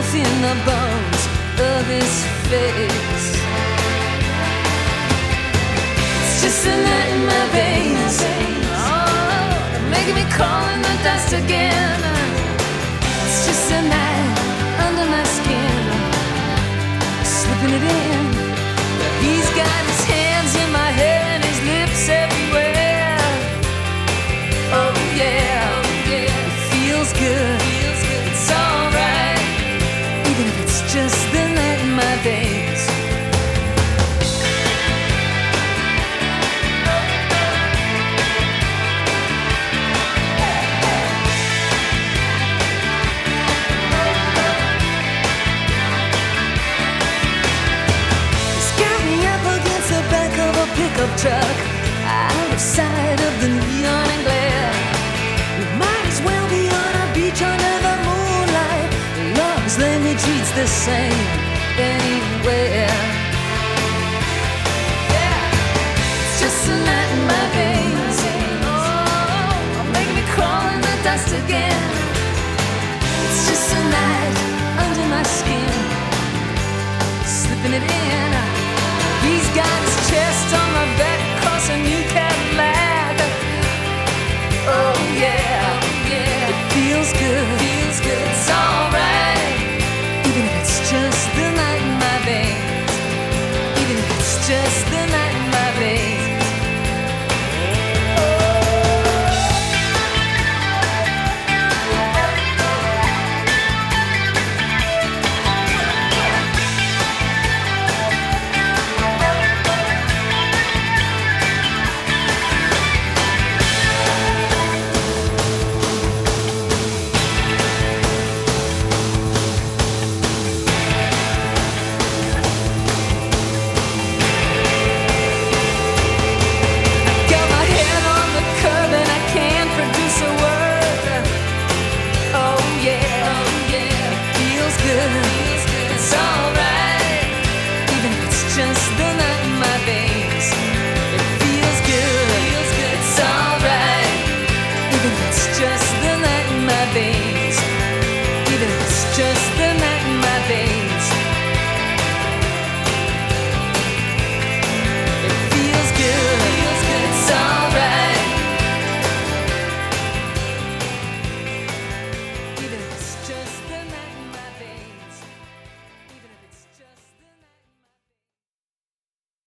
in the bones of his face. It's just a night in my veins, oh, making me crawl in the dust again. It's just a night under my skin, slipping it in. He's got his hands in my hair and his lips everywhere. Oh yeah, it feels good, it's alright, even if it's just the night in my veins. Pickup truck, out of sight of the neon and glare. We might as well be on a beach under the moonlight. Love's language reads the same anywhere. Yeah, it's just a night in my veins. Oh, make me crawl in the dust again. It's just a night under my skin, slipping it in. He's got his chest on my back across a new Cadillac. Oh yeah, it feels good, it's alright, even if it's just the night in my veins, even if it's just the night in my veins. It's alright, even if it's just the night.